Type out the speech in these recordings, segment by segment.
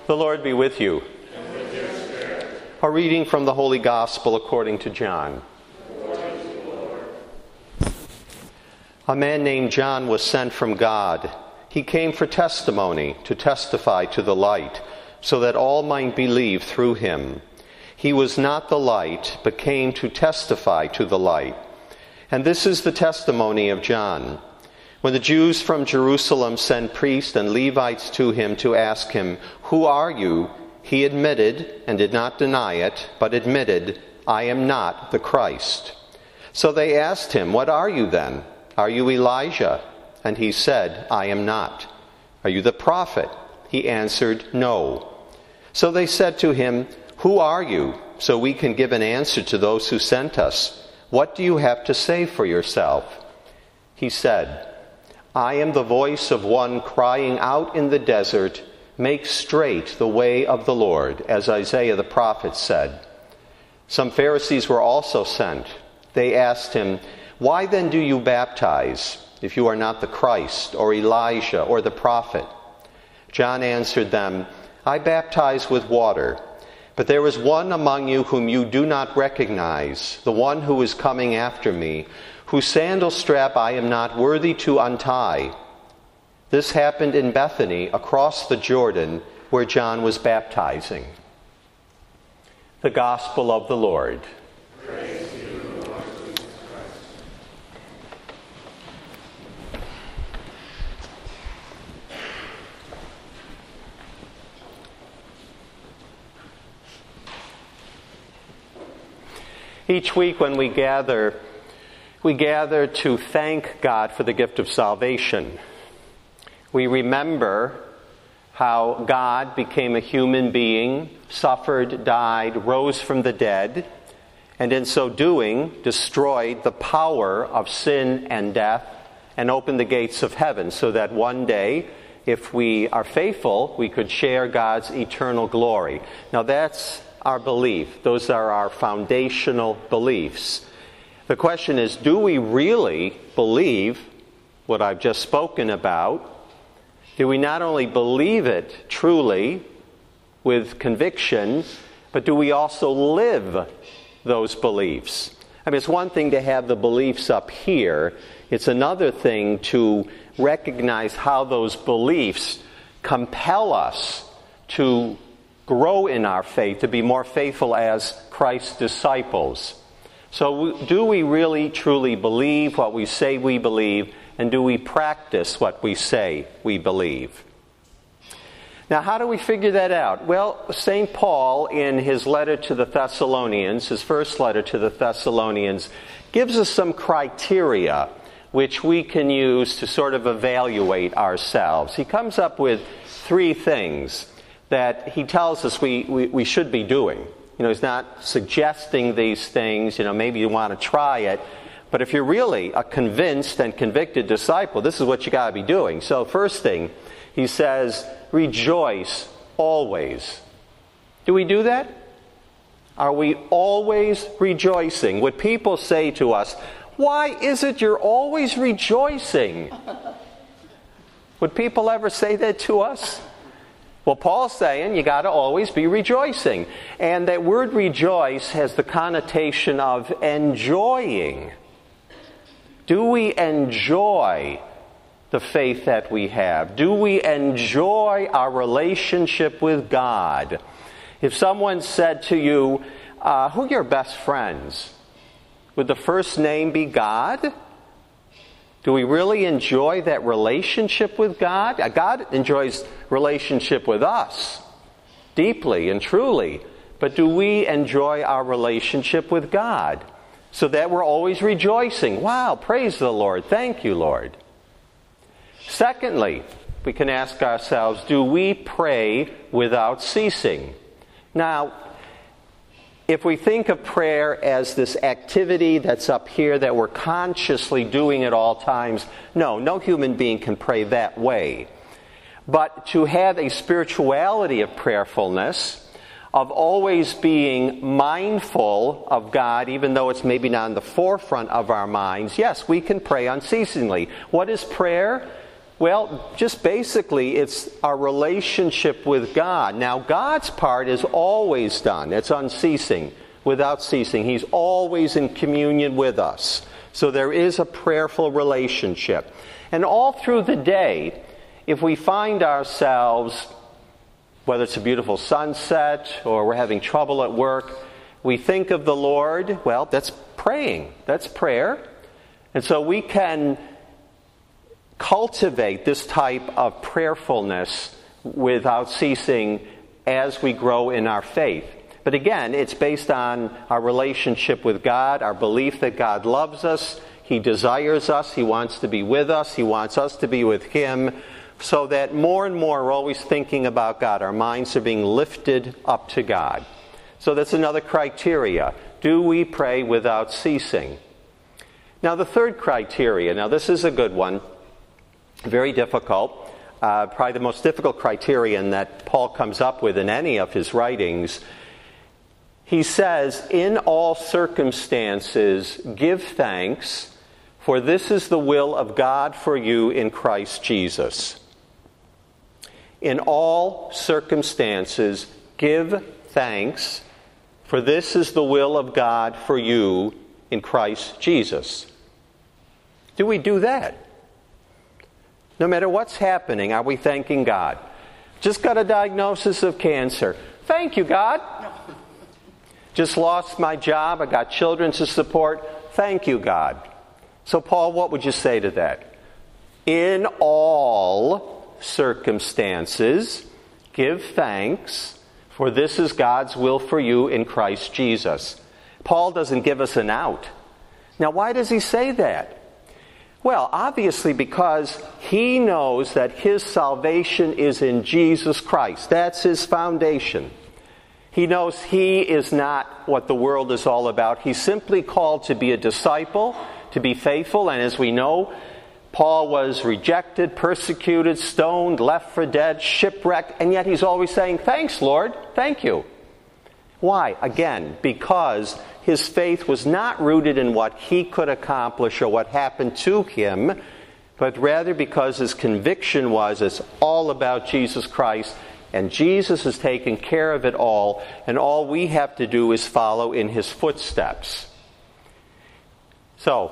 The Lord be with you. And with your spirit. A reading from the Holy Gospel according to John. Glory to you, Lord. A man named John was sent from God. He came for testimony, to testify to the light, so that all might believe through him. He was not the light, but came to testify to the light. And this is the testimony of John. When the Jews from Jerusalem sent priests and Levites to him to ask him, "Who are you?" he admitted, and did not deny it, but admitted, "I am not the Christ." So they asked him, "What are you then? Are you Elijah?" And he said, "I am not." "Are you the prophet?" He answered, "No." So they said to him, "Who are you? So we can give an answer to those who sent us. What do you have to say for yourself?" He said, "I am the voice of one crying out in the desert, 'Make straight the way of the Lord,' as Isaiah the prophet said." Some Pharisees were also sent. They asked him, "Why then do you baptize, if you are not the Christ, or Elijah, or the prophet?" John answered them, "I baptize with water, but there is one among you whom you do not recognize, the one who is coming after me, whose sandal strap I am not worthy to untie." This happened in Bethany, across the Jordan, where John was baptizing. The Gospel of the Lord. Praise to you, Lord Jesus Christ. Each week when we gather to thank God for the gift of salvation. We remember how God became a human being, suffered, died, rose from the dead, and in so doing destroyed the power of sin and death and opened the gates of heaven so that one day, if we are faithful, we could share God's eternal glory. Now that's our belief. Those are our foundational beliefs. The question is, do we really believe what I've just spoken about? Do we not only believe it truly with conviction, but do we also live those beliefs? I mean, it's one thing to have the beliefs up here. It's another thing to recognize how those beliefs compel us to grow in our faith, to be more faithful as Christ's disciples. So do we really truly believe what we say we believe, and do we practice what we say we believe? Now, how do we figure that out? Well, St. Paul, in his letter to the Thessalonians, his first letter to the Thessalonians, gives us some criteria which we can use to sort of evaluate ourselves. He comes up with 3 things that he tells us we should be doing. You know, he's not suggesting these things, maybe you want to try it. But if you're really a convinced and convicted disciple, this is what you got to be doing. So first thing, he says, rejoice always. Do we do that? Are we always rejoicing? Would people say to us, "Why is it you're always rejoicing?" Would people ever say that to us? Well, Paul's saying you got to always be rejoicing. And that word rejoice has the connotation of enjoying. Do we enjoy the faith that we have? Do we enjoy our relationship with God? If someone said to you, "Who are your best friends?" would the first name be God? Do we really enjoy that relationship with God? God enjoys relationship with us deeply and truly. But do we enjoy our relationship with God so that we're always rejoicing? Wow, praise the Lord. Thank you, Lord. Secondly, we can ask ourselves, do we pray without ceasing? Now, if we think of prayer as this activity that's up here that we're consciously doing at all times, no human being can pray that way. But to have a spirituality of prayerfulness, of always being mindful of God, even though it's maybe not in the forefront of our minds, yes, we can pray unceasingly. What is prayer? Well, just basically, it's our relationship with God. Now, God's part is always done. It's unceasing, without ceasing. He's always in communion with us. So there is a prayerful relationship. And all through the day, if we find ourselves, whether it's a beautiful sunset or we're having trouble at work, we think of the Lord, well, that's praying. That's prayer. And so we can cultivate this type of prayerfulness without ceasing as we grow in our faith. But again, it's based on our relationship with God, our belief that God loves us, He desires us, He wants to be with us, He wants us to be with Him, so that more and more we're always thinking about God. Our minds are being lifted up to God. So that's another criteria. Do we pray without ceasing? Now the third criteria, now this is a good one, very difficult, probably the most difficult criterion that Paul comes up with in any of his writings. He says, in all circumstances, give thanks, for this is the will of God for you in Christ Jesus. In all circumstances, give thanks, for this is the will of God for you in Christ Jesus. Do we do that? No matter what's happening, are we thanking God? Just got a diagnosis of cancer. Thank you, God. Just lost my job. I got children to support. Thank you, God. So, Paul, what would you say to that? In all circumstances, give thanks, for this is God's will for you in Christ Jesus. Paul doesn't give us an out. Now, why does he say that? Well, obviously because he knows that his salvation is in Jesus Christ. That's his foundation. He knows he is not what the world is all about. He's simply called to be a disciple, to be faithful, and as we know, Paul was rejected, persecuted, stoned, left for dead, shipwrecked, and yet he's always saying, thanks, Lord, thank you. Why? Again, because his faith was not rooted in what he could accomplish or what happened to him, but rather because his conviction was it's all about Jesus Christ, and Jesus has taken care of it all, and all we have to do is follow in his footsteps. So,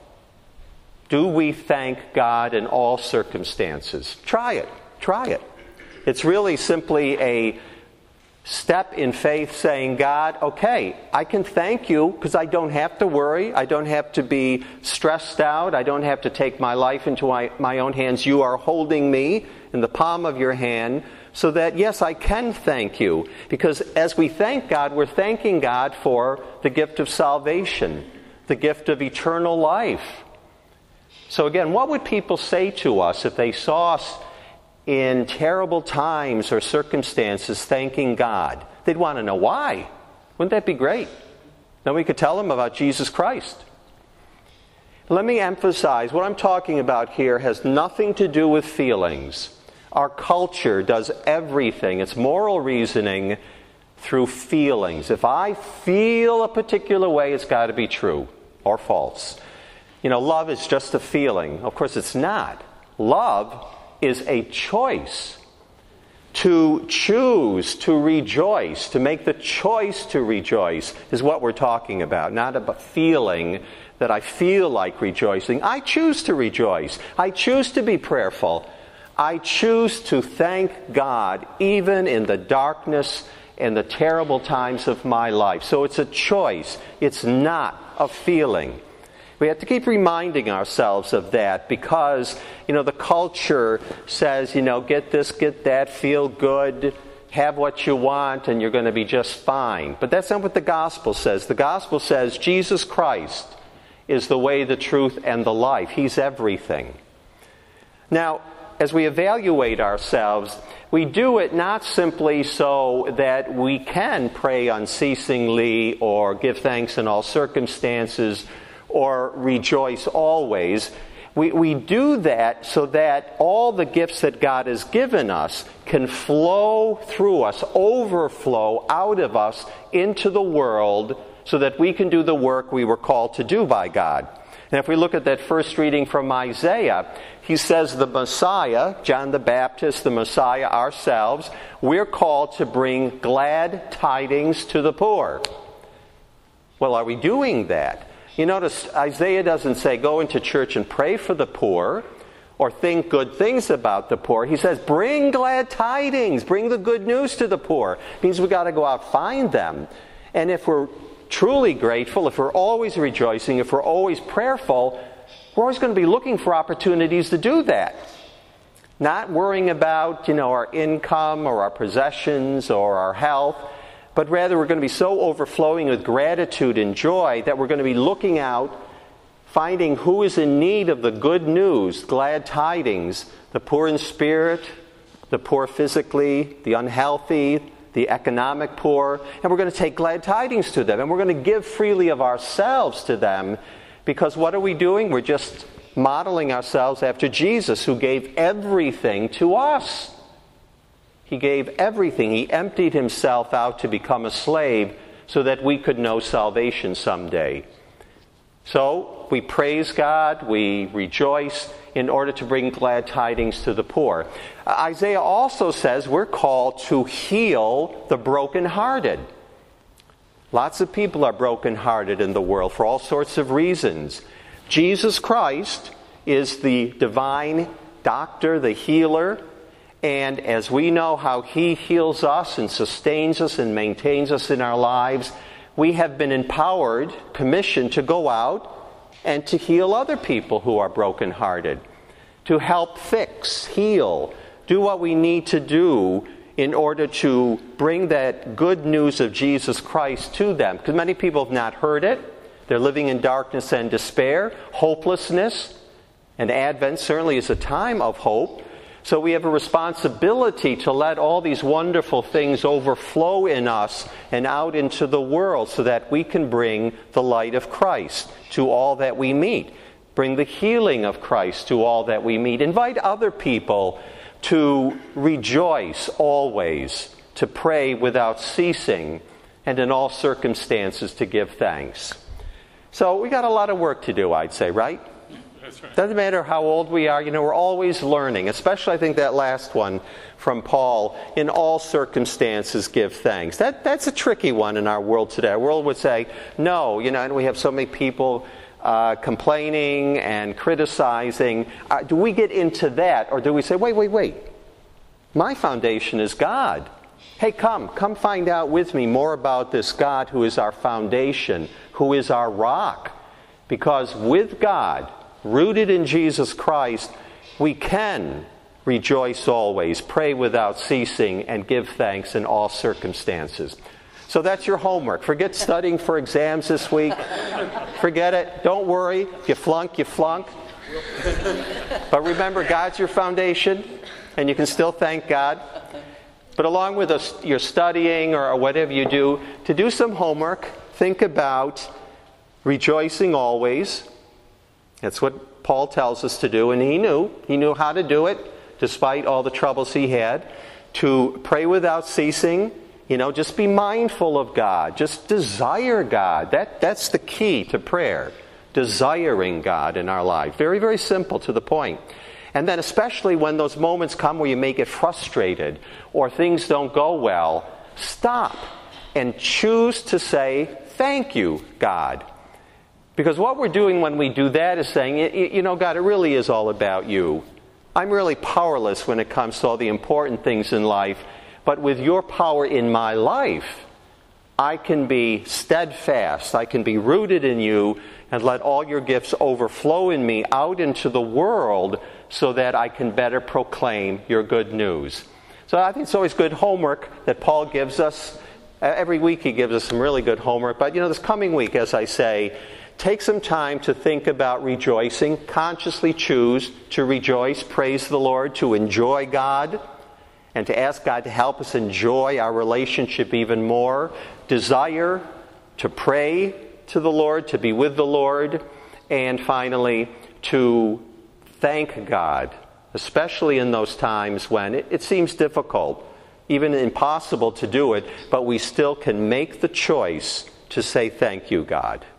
do we thank God in all circumstances? Try it. Try it. It's really simply a step in faith saying, God, okay, I can thank you because I don't have to worry. I don't have to be stressed out. I don't have to take my life into my own hands. You are holding me in the palm of your hand so that, yes, I can thank you. Because as we thank God, we're thanking God for the gift of salvation, the gift of eternal life. So again, what would people say to us if they saw us in terrible times or circumstances thanking God? They'd want to know why. Wouldn't that be great? Then we could tell them about Jesus Christ. Let me emphasize, what I'm talking about here has nothing to do with feelings. Our culture does everything, it's moral reasoning, through feelings. If I feel a particular way, it's got to be true or false. You know, love is just a feeling. Of course, it's not. Love is a choice. To choose to rejoice, to make the choice to rejoice is what we're talking about, not a feeling that I feel like rejoicing. I choose to rejoice. I choose to be prayerful. I choose to thank God even in the darkness and the terrible times of my life. So it's a choice. It's not a feeling. We have to keep reminding ourselves of that because, the culture says, get this, get that, feel good, have what you want, and you're going to be just fine. But that's not what the gospel says. The gospel says Jesus Christ is the way, the truth, and the life. He's everything. Now, as we evaluate ourselves, we do it not simply so that we can pray unceasingly or give thanks in all circumstances or rejoice always. We do that so that all the gifts that God has given us can flow through us, overflow out of us into the world so that we can do the work we were called to do by God. And if we look at that first reading from Isaiah, he says the Messiah, John the Baptist, the Messiah, ourselves, we're called to bring glad tidings to the poor. Well, are we doing that? You notice Isaiah doesn't say go into church and pray for the poor or think good things about the poor. He says bring glad tidings, bring the good news to the poor. It means we've got to go out find them. And if we're truly grateful, if we're always rejoicing, if we're always prayerful, we're always going to be looking for opportunities to do that. Not worrying about, our income or our possessions or our health, but rather we're going to be so overflowing with gratitude and joy that we're going to be looking out, finding who is in need of the good news, glad tidings, the poor in spirit, the poor physically, the unhealthy, the economic poor, and we're going to take glad tidings to them, and we're going to give freely of ourselves to them, because what are we doing? We're just modeling ourselves after Jesus, who gave everything to us. He gave everything. He emptied himself out to become a slave so that we could know salvation someday. So we praise God, we rejoice in order to bring glad tidings to the poor. Isaiah also says we're called to heal the brokenhearted. Lots of people are brokenhearted in the world for all sorts of reasons. Jesus Christ is the divine doctor, the healer, and as we know how he heals us and sustains us and maintains us in our lives, we have been empowered, commissioned to go out and to heal other people who are brokenhearted, to help fix, heal, do what we need to do in order to bring that good news of Jesus Christ to them. Because many people have not heard it. They're living in darkness and despair, hopelessness, and Advent certainly is a time of hope. So we have a responsibility to let all these wonderful things overflow in us and out into the world so that we can bring the light of Christ to all that we meet. Bring the healing of Christ to all that we meet. Invite other people to rejoice always, to pray without ceasing, and in all circumstances to give thanks. So we got a lot of work to do, I'd say, right? That's right. Doesn't matter how old we are, we're always learning, especially I think that last one from Paul, in all circumstances give thanks. That's a tricky one in our world today. Our world would say, no, and we have so many people complaining and criticizing. Do we get into that, or do we say, wait, my foundation is God. Hey, come find out with me more about this God who is our foundation, who is our rock. Because with God, rooted in Jesus Christ, we can rejoice always, pray without ceasing, and give thanks in all circumstances. So that's your homework. Forget studying for exams this week. Forget it. Don't worry. If you flunk, you flunk. But remember, God's your foundation, and you can still thank God. But along with your studying or whatever you do, to do some homework, think about rejoicing always. That's what Paul tells us to do, and he knew how to do it despite all the troubles he had. To pray without ceasing, just be mindful of God. Just desire God. That's the key to prayer. Desiring God in our life. Very, very simple, to the point. And then especially when those moments come where you may get frustrated or things don't go well, stop and choose to say, thank you, God. Because what we're doing when we do that is saying, God, it really is all about you. I'm really powerless when it comes to all the important things in life, but with your power in my life, I can be steadfast, I can be rooted in you, and let all your gifts overflow in me out into the world so that I can better proclaim your good news. So I think it's always good homework that Paul gives us. Every week he gives us some really good homework. But this coming week, as I say, take some time to think about rejoicing. Consciously choose to rejoice, praise the Lord, to enjoy God, and to ask God to help us enjoy our relationship even more. Desire to pray to the Lord, to be with the Lord, and finally to thank God, especially in those times when it seems difficult, even impossible to do it, but we still can make the choice to say thank you, God.